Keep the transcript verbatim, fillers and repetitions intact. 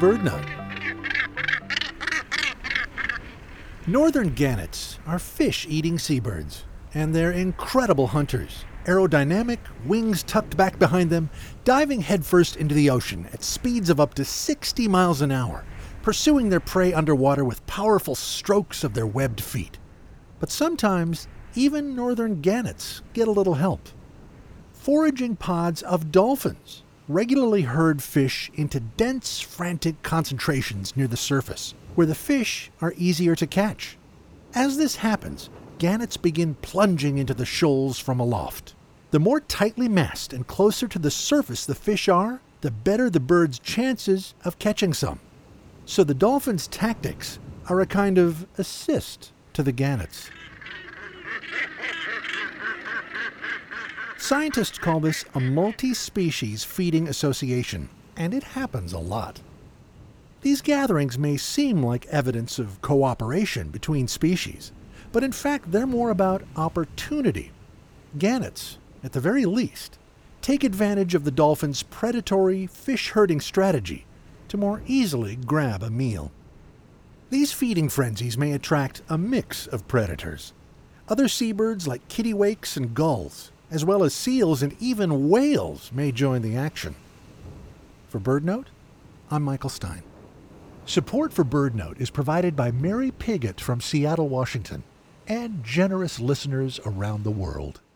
BirdNote. Northern gannets are fish-eating seabirds, and they're incredible hunters. Aerodynamic, wings tucked back behind them, diving headfirst into the ocean at speeds of up to sixty miles an hour, pursuing their prey underwater with powerful strokes of their webbed feet. But sometimes, even northern gannets get a little help. Foraging pods of dolphins regularly herd fish into dense, frantic concentrations near the surface, where the fish are easier to catch. As this happens, gannets begin plunging into the shoals from aloft. The more tightly massed and closer to the surface the fish are, the better the bird's chances of catching some. So the dolphin's tactics are a kind of assist to the gannets. Scientists call this a multi-species feeding association, and it happens a lot. These gatherings may seem like evidence of cooperation between species, but in fact they're more about opportunity. Gannets, at the very least, take advantage of the dolphin's predatory fish-herding strategy to more easily grab a meal. These feeding frenzies may attract a mix of predators. Other seabirds like kittiwakes and gulls, as well as seals and even whales, may join the action. For BirdNote, I'm Michael Stein. Support for BirdNote is provided by Mary Piggott from Seattle, Washington, and generous listeners around the world.